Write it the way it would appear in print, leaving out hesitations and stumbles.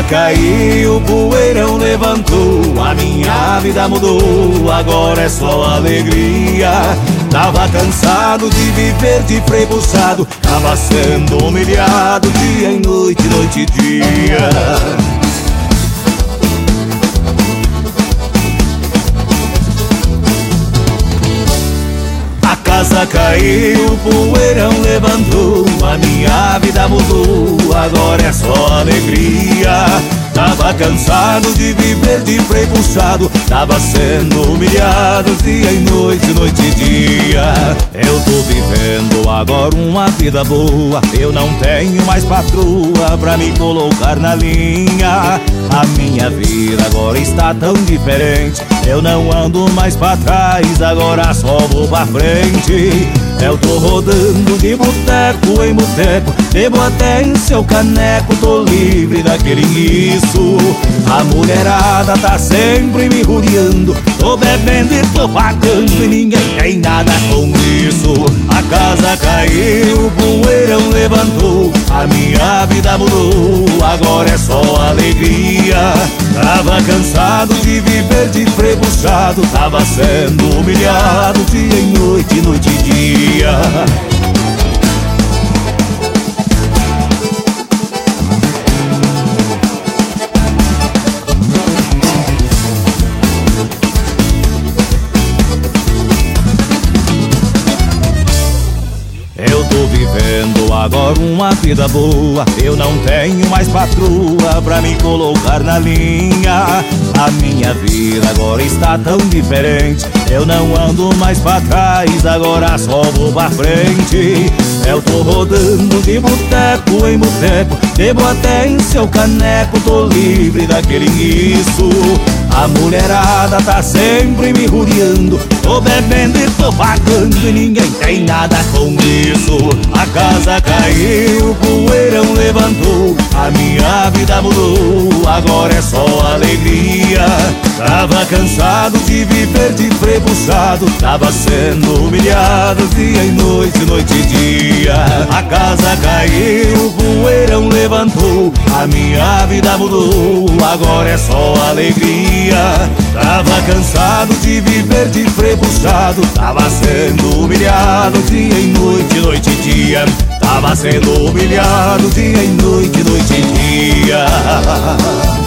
caiu, o poeirão levantou, a minha vida mudou, agora é só alegria. Tava cansado de viver de freio puxado, tava sendo humilhado dia e noite, noite e dia. A casa caiu, o poeirão levantou, a minha vida mudou, agora é só alegria. Tava cansado de viver de freio puxado, tava sendo humilhado dia e noite, noite e dia. Eu tô vivendo agora uma vida boa, eu não tenho mais patroa pra me colocar na linha. A minha vida agora está tão diferente, eu não ando mais pra trás, agora só vou pra frente. Eu tô rodando de boteco em boteco, bebo até em seu caneco, tô livre daquele isso. A mulherada tá sempre me rodeando, tô bebendo e tô pagando e ninguém tem nada com isso. A casa caiu, o poeirão levantou, a minha vida mudou, agora é só alegria. Tava cansado de viver de freio puxado, tava sendo humilhado dia e noite, noite e dia. Eu tô vivendo agora uma vida boa, eu não tenho mais patroa pra me colocar na linha. A minha vida agora está tão diferente, eu não ando mais pra trás, agora só vou pra frente. Eu tô rodando de boteco em boteco, bebo até em seu caneco, tô livre daquele isso. A mulherada tá sempre me rodeando, tô bebendo e tô pagando e ninguém tem nada com isso. A casa caiu, o poeirão levantou, a minha vida mudou, agora é só alegria. Tava cansado de viver de freio puxado, tava sendo humilhado dia e noite, noite e dia. A casa caiu, o poeirão levantou, a minha vida mudou, agora é só alegria. Tava cansado de viver de freio puxado, tava sendo humilhado dia e noite, noite e dia. Tava sendo humilhado dia e noite, noite e dia.